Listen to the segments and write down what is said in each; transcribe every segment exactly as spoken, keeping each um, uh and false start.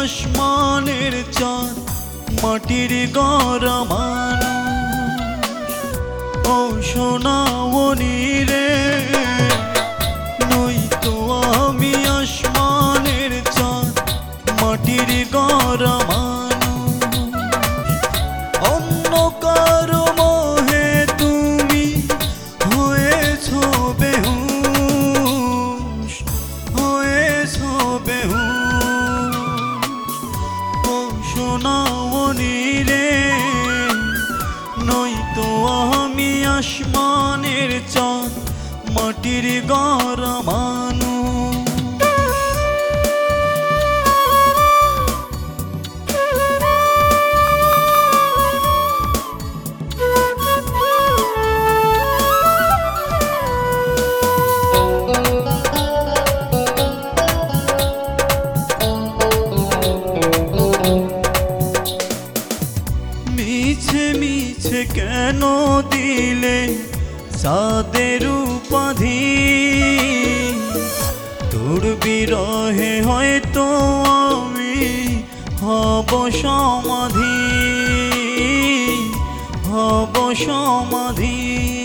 আসমানের চাঁদ মাটির গড়া মানুষ। ও সোনামণি রে, নয়তো আমি আসমানের চাঁদ মাটির গড়া মানুষ। অন্য কারো মোহে তুমি হয়েছ বেহুশ, হয়েছ বেহুশ। ও সোনামণি রে, নয়তো আমি আসমানের চাঁদ মাটির গড়া মানুষ। মিছে মিছে কেন দিলে সাদের উপাধি? তোর বিরহে হয়তো আমি হব সমাধি, হব সমাধি।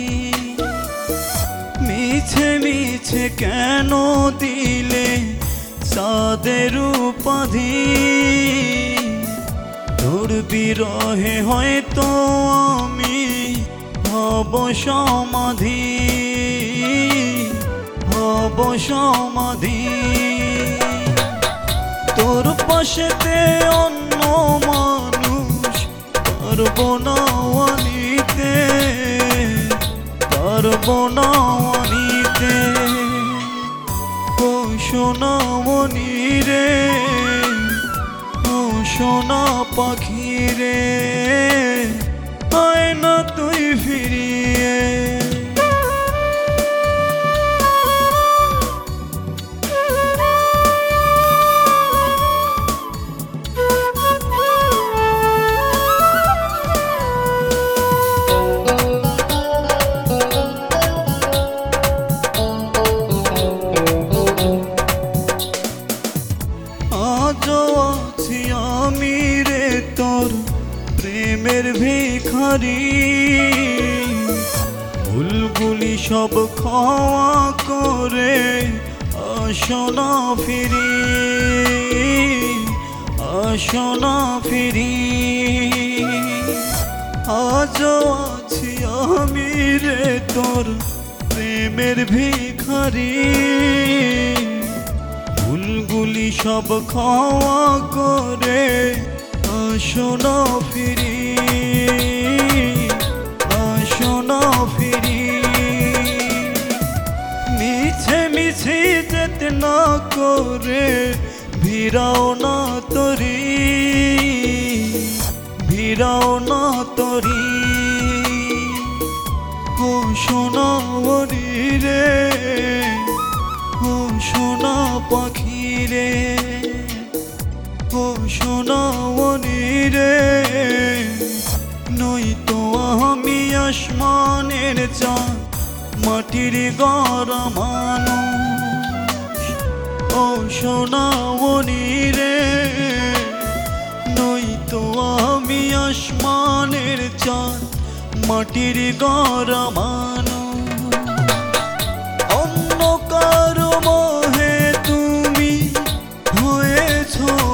মিছে মিছে কেন দিলে সাদের উপাধি? তোর বিরহে হয়তো আমি হব সমাধি, হব সমাধি। তোর পাশেতে অন্য মানুষ পারবো না আনিতে, পারবো না আনিতে। ও সোনামণি রে, ও সোনা পাখি রে, আয় না তুই ফিরিয়ে। আজও আছি আমি রে তোর প্রেমের ভিখারি, ভুলগুলি সব ক্ষমা করে আসো না ফিরি, আসো না ফিরি। আজও আছি আমি রে তোর প্রেমের ভিখারি, ভুলগুলি সব ক্ষমা করে আসো না ফিরি, আসো না ফিরি। মিছে মিছে যেতে না করে ভিড়াও না তরি, ভিড়াও না তরি। ও সোনামণি রে, ও সোনা পাখি রে, ও সোনামণি রে, নয়তো আমি আসমানের চাঁদ মাটির গড়া মানুষ। ও সোনামণি রে, নয়তো আমি আসমানের চাঁদ মাটির গড়া মানুষ। অন্য কারো মোহে তুমি হয়েছ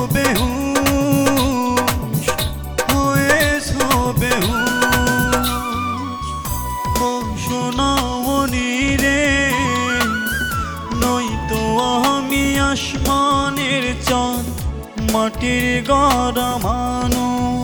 বেহুশ, হয়েছ বেহুশ। ও সোনামণি রে, নয়তো আমি আসমানের চাঁদ মাটির গড়া মানুষ।